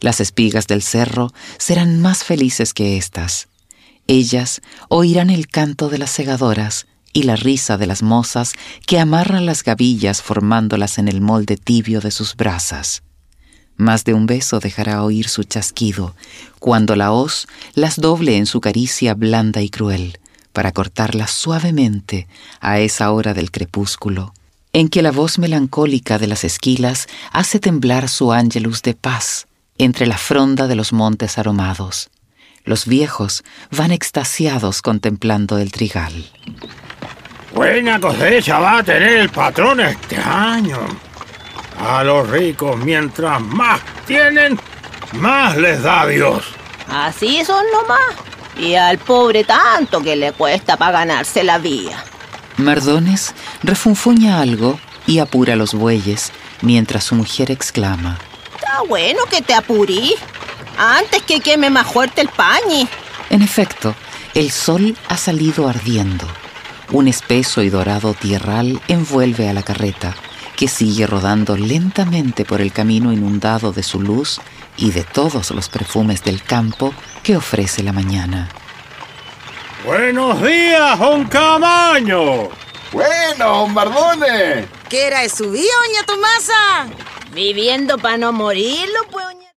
Las espigas del cerro serán más felices que éstas. Ellas oirán el canto de las segadoras y la risa de las mozas que amarran las gavillas formándolas en el molde tibio de sus brasas. Más de un beso dejará oír su chasquido, cuando la hoz las doble en su caricia blanda y cruel, para cortarlas suavemente a esa hora del crepúsculo, en que la voz melancólica de las esquilas hace temblar su ángelus de paz entre la fronda de los montes aromados. Los viejos van extasiados contemplando el trigal. Buena cosecha va a tener el patrón este año. A los ricos, mientras más tienen, más les da Dios. Así son nomás. Y al pobre tanto que le cuesta para ganarse la vía. Mardones refunfuña algo y apura los bueyes, mientras su mujer exclama: Está bueno que te apurí, antes que queme más fuerte el pañi. En efecto, el sol ha salido ardiendo. Un espeso y dorado tierral envuelve a la carreta, que sigue rodando lentamente por el camino inundado de su luz y de todos los perfumes del campo que ofrece la mañana. ¡Buenos días, don Camaño! ¡Bueno, Mardones! ¿Qué era de su vida, doña Tomasa? Viviendo para no morirlo, pues.